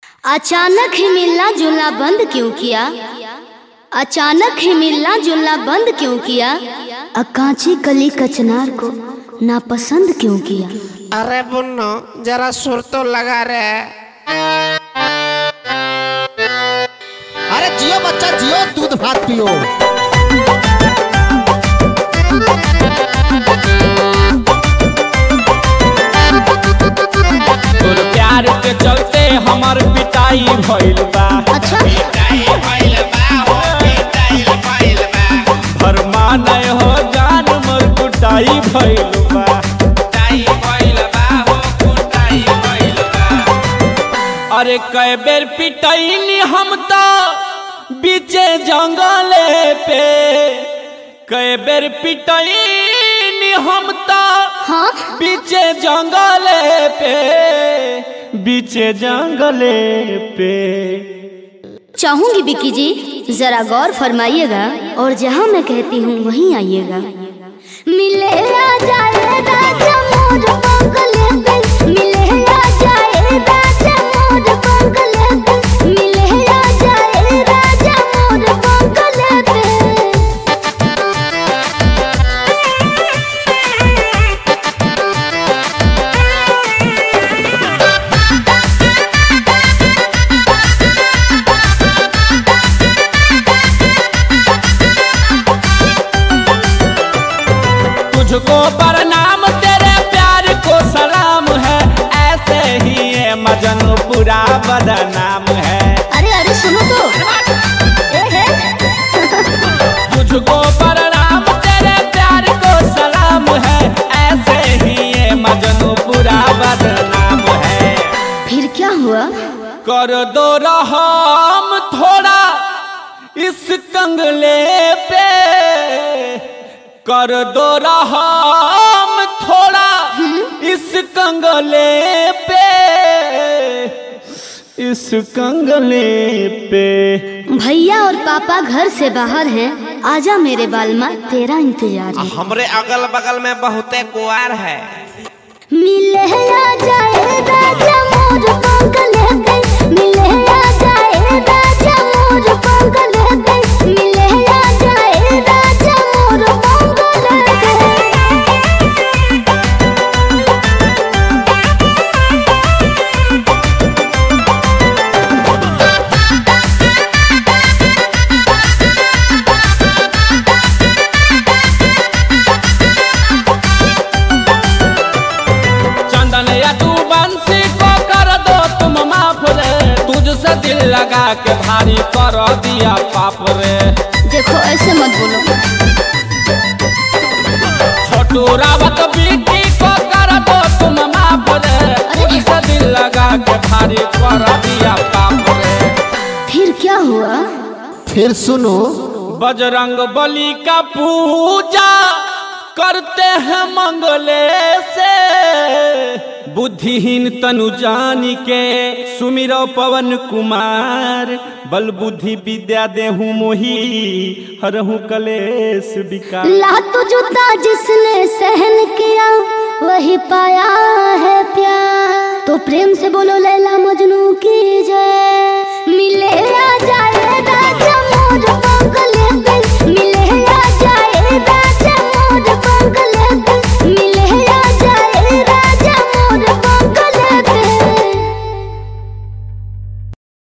अचानक ही मिलना जुलना बंद क्यों किया? अचानक ही मिलना जुलना बंद क्यों किया? कांची कली कचनार को नापसंद क्यों किया? अरे बुन्नो जरा सुर तो लगा रे। अरे जियो बच्चा जियो, दूध भात पियो। तोर प्यार के चलते हमार पिटाई भइल बा। अच्छा भरमा नहीं हो जान मोर कुटाई भइल बा। अरे कई बेर पिटैनी हम तो बीचे जंगले पे, कई बेर पिटैनी हम तो हाँ बीचे जंगले पे, बीचे जंगले पे। चाहूंगी बिक्की जी जरा गौर फरमाइएगा और जहां मैं कहती हूँ वहीं आइएगा। मिले आ जाए राजा मोर बंगले पे, मिले आ जाए राजा मोर बंगले पे, मिले आ जाए राजा मोर बंगले पे। तुझको प्रणाम तेरे प्यार को सलाम है, ऐसे ही ये मजनू पूरा बदनाम है। अरे अरे सुनो तो तुझको प्रणाम तेरे प्यार को सलाम है, ऐसे ही ये मजनू पूरा बदनाम है। फिर क्या हुआ? कर दो रहम थोड़ा इस कंगले पे, कर दो रहम थोड़ा इस कंगले पे, इस कंगले पे। भैया और पापा घर से बाहर हैं, आजा मेरे बालमा तेरा इंतजार है। हमरे अगल बगल में बहुते कुआर है। मिले आ जाए राजा मोर बंगले पे, मिले आ जाए राजा मोर बंगले पे, मिले आ जाए राजा मोर बंगले पे। चंदन या तू बंसी को कर दो तुम माफ रे, तुझसे दिल लगा के भारी कर दिया पाप रे। देखो ऐसे मत बोलो। छोटू रावत बिक्की को कर दो तुम माफ रे, तुझसे दिल लगा के भारी कर दिया पाप रे। फिर क्या हुआ? फिर सुनो, बजरंग बली का पूजा करते हैं मंगले से, बुद्धिहीन तनु जानी के सुमिरो पवन कुमार, बल बुद्धि विद्या देहु मोही हरहु कलेश विकार। लात जूता जिसने सहन किया वही पाया है प्यार। तो प्रेम से बोलो लैला मजनू की